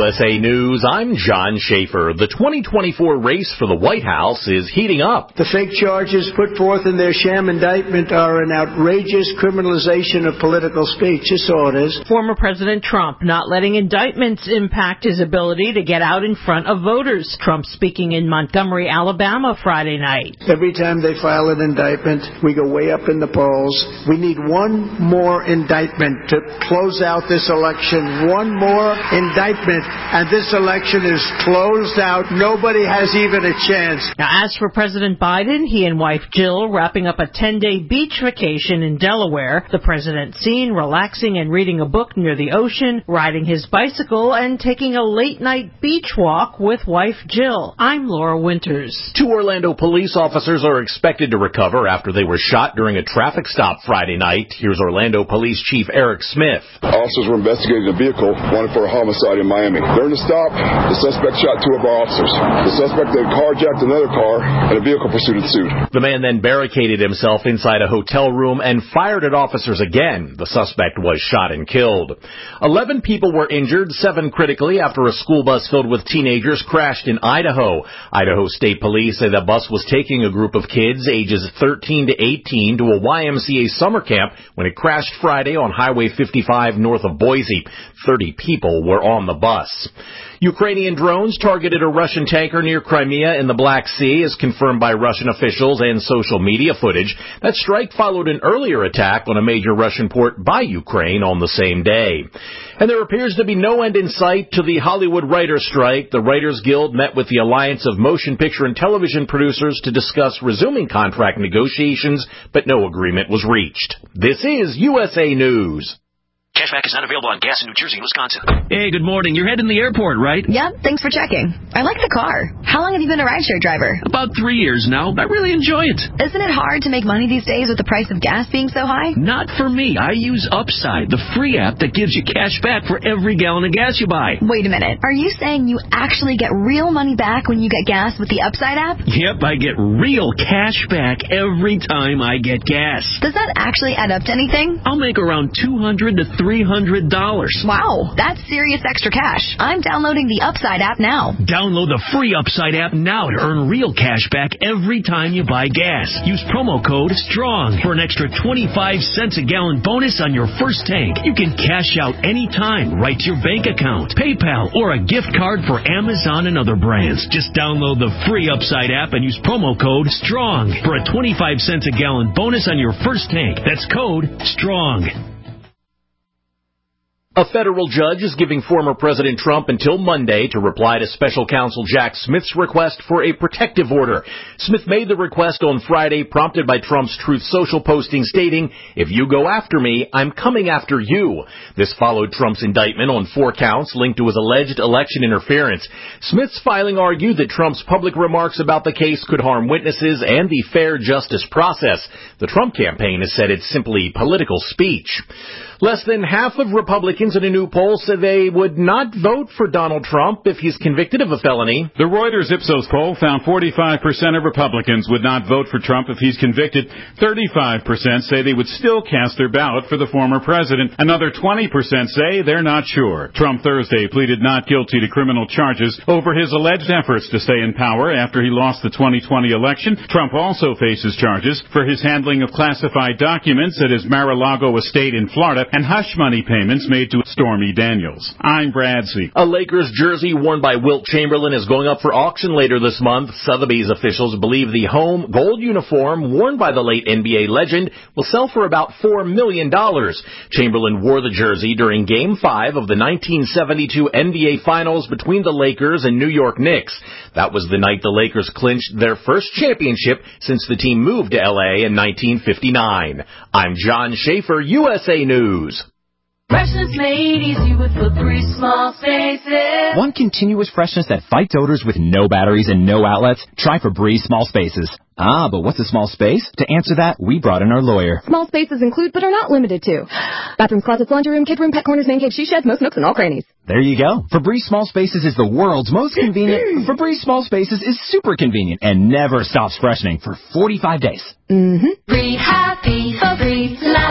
USA News, I'm John Schaefer. The 2024 race for the White House is heating up. The fake charges put forth in their sham indictment are an outrageous criminalization of political speech. That's all it is. Former President Trump not letting indictments impact his ability to get out in front of voters. Trump speaking in Montgomery, Alabama Friday night. Every time they file an indictment, we go way up in the polls. We need one more indictment to close out this election. One more indictment, and this election is closed out. Nobody has even a chance. Now, as for President Biden, he and wife Jill wrapping up a 10-day beach vacation in Delaware. The president seen relaxing and reading a book near the ocean, riding his bicycle, and taking a late-night beach walk with wife Jill. I'm Laura Winters. 2 Orlando police officers are expected to recover after they were shot during a traffic stop Friday night. Here's Orlando Police Chief Eric Smith. Officers were investigating a vehicle wanted for a homicide in Miami. During the stop, the suspect shot 2 of our officers. The suspect then carjacked another car, and a vehicle pursuit ensued. The man then barricaded himself inside a hotel room and fired at officers again. The suspect was shot and killed. 11 people were injured, 7 critically, after a school bus filled with teenagers crashed in Idaho. Idaho State Police say the bus was taking a group of kids ages 13 to 18 to a YMCA summer camp when it crashed Friday on Highway 55 north of Boise. 30 people were on the bus. Ukrainian drones targeted a Russian tanker near Crimea in the Black Sea, as confirmed by Russian officials and social media footage. That strike followed an earlier attack on a major Russian port by Ukraine on the same day. And there appears to be no end in sight to the Hollywood writers' strike. The Writers Guild met with the Alliance of Motion Picture and Television Producers to discuss resuming contract negotiations, but no agreement was reached. This is USA News. Cashback is not available on gas in New Jersey and Wisconsin. Hey, good morning. You're heading to the airport, right? Yep, thanks for checking. I like the car. How long have you been a rideshare driver? About 3 years now. I really enjoy it. Isn't it hard to make money these days with the price of gas being so high? Not for me. I use Upside, the free app that gives you cash back for every gallon of gas you buy. Wait a minute. Are you saying you actually get real money back when you get gas with the Upside app? Yep, I get real cash back every time I get gas. Does that actually add up to anything? I'll make around $200 to $300. Wow, that's serious extra cash. I'm downloading the Upside app now. Download the free Upside app now to earn real cash back every time you buy gas. Use promo code STRONG for an extra 25 cents a gallon bonus on your first tank. You can cash out anytime right to your bank account, PayPal, or a gift card for Amazon and other brands. Just download the free Upside app and use promo code STRONG for a 25 cents a gallon bonus on your first tank. That's code STRONG. A federal judge is giving former President Trump until Monday to reply to special counsel Jack Smith's request for a protective order. Smith made the request on Friday, prompted by Trump's Truth Social posting stating, "If you go after me, I'm coming after you." This followed Trump's indictment on 4 counts linked to his alleged election interference. Smith's filing argued that Trump's public remarks about the case could harm witnesses and the fair justice process. The Trump campaign has said it's simply political speech. Less than half of Republicans in a new poll said they would not vote for Donald Trump if he's convicted of a felony. The Reuters Ipsos poll found 45% of Republicans would not vote for Trump if he's convicted. 35% say they would still cast their ballot for the former president. Another 20% say they're not sure. Trump Thursday pleaded not guilty to criminal charges over his alleged efforts to stay in power after he lost the 2020 election. Trump also faces charges for his handling of classified documents at his Mar-a-Lago estate in Florida and hush money payments made to Stormy Daniels. I'm Brad Sieg. A Lakers jersey worn by Wilt Chamberlain is going up for auction later this month. Sotheby's officials believe the home gold uniform worn by the late NBA legend will sell for about $4 million. Chamberlain wore the jersey during Game 5 of the 1972 NBA Finals between the Lakers and New York Knicks. That was the night the Lakers clinched their first championship since the team moved to L.A. in 1959. I'm John Schaefer, USA News. Freshness made easy with Febreze Small Spaces. Want continuous freshness that fights odors with no batteries and no outlets? Try Febreze Small Spaces. Ah, but what's a small space? To answer that, we brought in our lawyer. Small spaces include, but are not limited to, bathrooms, closets, laundry room, kid room, pet corners, man cave, she sheds, most nooks, and all crannies. There you go. Febreze Small Spaces is the world's most convenient. Febreze Small Spaces is super convenient and never stops freshening for 45 days. Be happy, Febreze.